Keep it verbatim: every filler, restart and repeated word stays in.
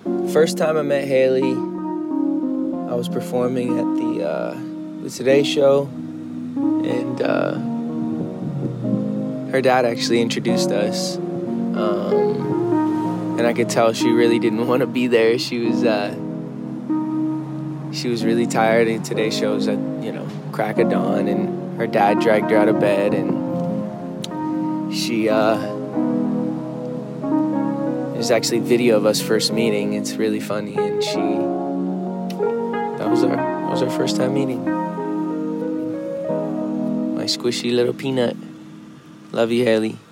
First time I met Haley, I was performing at the, uh, the Today Show, and uh, her dad actually introduced us. Um, and I could tell she really didn't want to be there. She was uh, she was really tired, and Today Show was at, you know, crack of dawn, and her dad dragged her out of bed, and she... Uh, There's actually video of us first meeting. It's really funny, and she that was our that was our first time meeting. My squishy little peanut. Love you, Haley.